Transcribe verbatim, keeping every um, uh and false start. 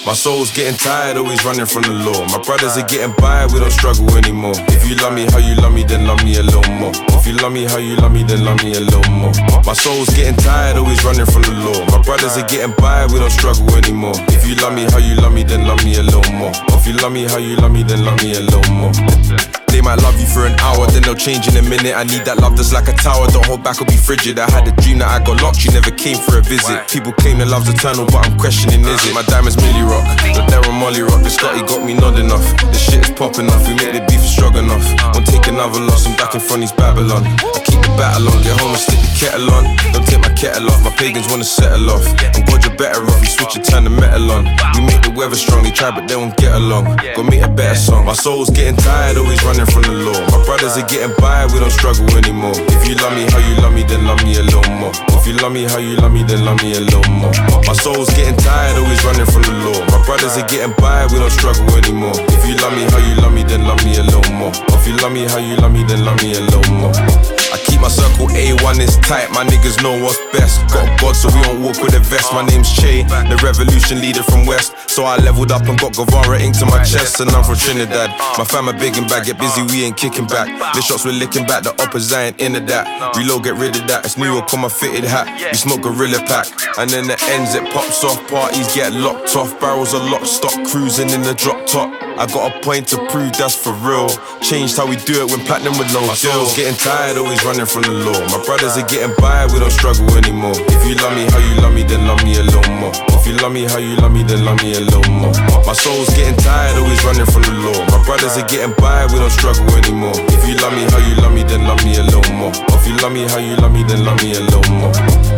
My soul's getting tired, always running from the law. My brothers are getting by, we don't struggle anymore. If you love me how you love me, then love me a little more. If you love me how you love me, then love me a little more. My soul's getting tired, always running from the law. My brothers are getting by, we don't struggle anymore. If you love me how you love me, then love me a little more. If you love me how you love me, then love me a little more. They might love you for an hour, then they'll change in a minute. I need that love that's like a tower, don't hold back or be frigid. I had a dream that I got locked, you never came for a visit. People claim that love's eternal, but I'm questioning, is it? My diamonds Millie rock, the Darren Molly rock. The Scotty got me nodding off, the shit is popping off. We make the beef strong enough, won't take another loss. I'm back in front of Babylon, I keep the battle on. Get home and stick the kettle on, don't take my kettle off. My pagans wanna settle off, I'm God you're better off. We switch and turn the metal on, we make the weather strong. They try but they won't get along, go make a better song. My soul's getting tired, always running from the law. My brothers are getting by, we don't struggle anymore. If you love me how you love me, then love me a little more. If you love me how you love me, then love me a little more. My soul's getting tired, always running from the law. My brothers are getting by, we don't struggle anymore. If you love me how you love me, then love me a little more. If you love me how you love me, then love me a little more. I keep my circle A one, is tight, my niggas know what's best. Got God so we don't walk with a vest. My name's Che, the revolution leader from West. So I leveled up and got Guevara ink to my chest. And I'm from Trinidad, my fam are big and bad. Get busy, we ain't kicking back. The shots we're licking back, the uppers I ain't into that. Reload, get rid of that, it's New York on my fitted hat. We smoke Gorilla Pack, and then the ends it pops off. Parties get locked off, barrels are locked, stop cruising in the drop top. I got a point to prove, that's for real. Changed how we do it when platinum with no deals. Getting tired, always running from the law. My brothers are getting by, we don't struggle anymore. If you love me how you love me, then love me a little more. If you love me how you love me, then love me a little more. My soul's getting tired, always running from the law. My brothers are getting by, we don't struggle anymore. If you love me how you love me, then love me a little more. If you love me how you love me, then love me a little more.